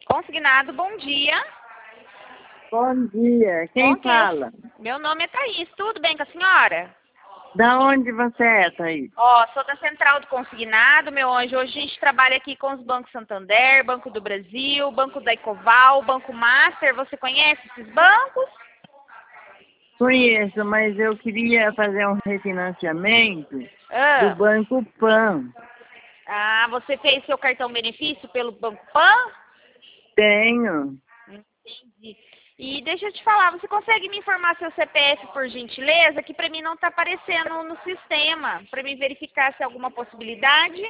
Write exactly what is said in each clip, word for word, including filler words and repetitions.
Consignado, bom dia. Bom dia, quem Bom dia. fala? Meu nome é Thaís, tudo bem com a senhora? Da onde você é, Thaís? Ó, sou da Central do Consignado, meu anjo. Hoje a gente trabalha aqui com os bancos Santander, Banco do Brasil, Banco da Ecoval, Banco Master. Você conhece esses bancos? Conheço, mas eu queria fazer um refinanciamento do Ah, Banco Pan. ah, você fez seu cartão benefício pelo Banco Pan? Tenho. Entendi. E deixa eu te falar, você consegue me informar seu C P F por gentileza? Que pra mim não tá aparecendo no sistema, pra mim verificar se há alguma possibilidade.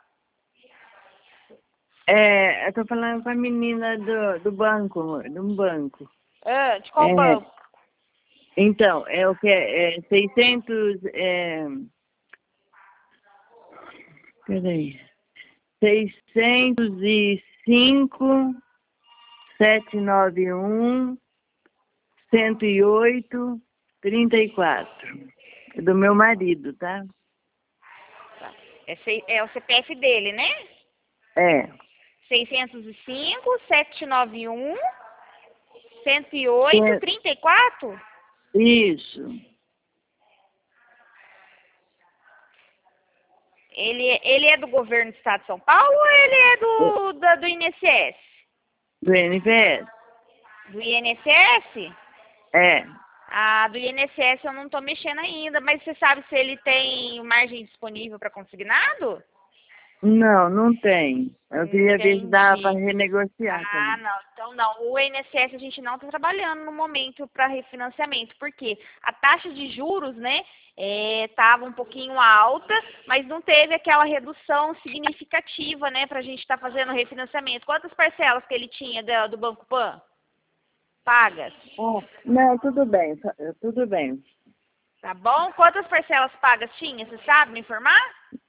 É, eu tô falando com a menina do, do banco, de um banco. Ah, de qual É, banco? então, é o que é, é seiscentos, é, peraí, seiscentos e cinco, setecentos e noventa e um, cento e oito, trinta e quatro. É do meu marido, tá? É, sei- é o C P F dele, né? É. seiscentos e cinco, setecentos e noventa e um, cento e oito, É, trinta e quatro? isso. Ele, ele é do governo do estado de São Paulo ou ele é É, do, da, do I N S S? do N P S? Do I N S S? É. Ah, do I N S S eu não estou mexendo ainda, mas você sabe se ele tem margem disponível para consignado? Não, não tem. Eu queria ver se dava para Entendi. renegociar Ah, também. não. Então, não. O I N S S a gente não está trabalhando no momento para refinanciamento, porque a taxa de juros, né, estava um pouquinho alta, mas não teve aquela redução significativa, né, para a gente estar tá fazendo refinanciamento. Quantas parcelas que ele tinha do, do Banco Pan? Pagas? Ah, não, tudo bem, tudo bem. Tá bom? Quantas parcelas pagas tinha? Você sabe me informar?